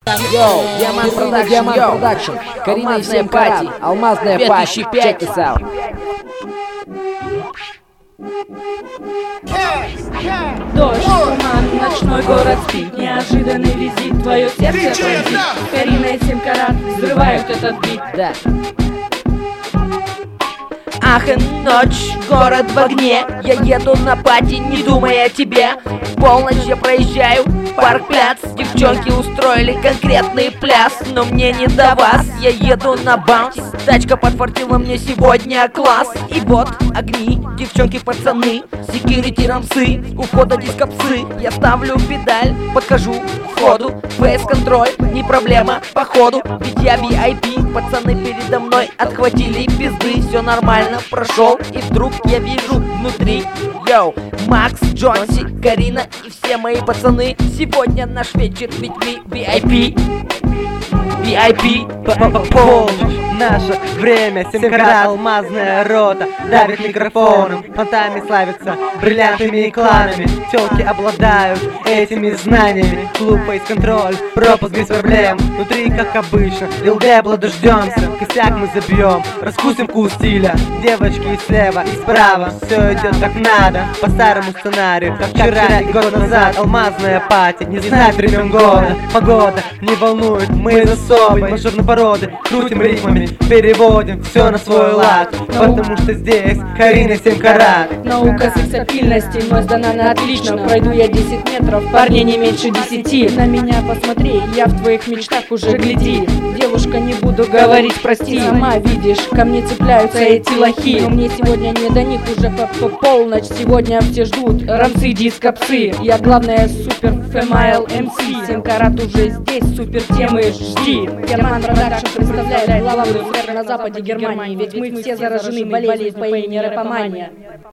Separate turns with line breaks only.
Йоу, Диамант Продакшн, Карина и всем пати, Алмазная пати, check this out.
Дождь, туман, ночной город спит. Неожиданный визит, твое сердце пронзит. Карина и 7 карат взрывают этот бит.
Да.
Ах и ночь, город в огне. Я еду на пати, не думая о тебе. В полночь я проезжаю парк-пляц. Девчонки устроили конкретный пляс, но мне не до вас, я еду на баунс. Тачка подфартила мне сегодня класс. И вот огни, девчонки, пацаны, секьюрити, рамсы, у входа дископсы. Я ставлю педаль, подхожу к входу, фейс-контроль, не проблема, походу. Ведь я VIP, пацаны передо мной отхватили пизды. Все нормально, прошел, и вдруг я вижу внутри, йоу, Макс, Джонси, Карина и все мои пацаны. Сегодня наш вечер, ведь мы VIP.
Полночь, наше время, 7 карат, алмазная рота давит микрофоном, фонтами славится бриллиантами и кланами. Тёлки обладают этими знаниями. Клуб фейс-контроль, пропуск без проблем. Внутри, как обычно, Lil Debla дождёмся. Косяк мы забьем, раскусим вкус стиля. Девочки слева и справа, все идет как надо, по старому сценарию, как вчера и год назад. Алмазная пати, не знает времен года. Погода не волнует, мы за собой мажорной породы, крутим ритмами, переводим все на свой лад. Потому что здесь Карина 7 карат.
Наука сексапильности мной сдана на отлично. Пройду я 10 метров, парней не меньше 10. На меня посмотри, я в твоих мечтах уже гляди. Девушка, не буду говорить прости. Сама видишь, ко мне цепляются эти лохи. Но мне сегодня не до них, уже по полночь. Сегодня все ждут рамсы, дископсы. Я главная супер female MC. 7 карат уже здесь, супер темы жди. Диамант Продакшн представляет главную сферу на западе Германии. Ведь мы все заражены болезнью по имени рэпомания.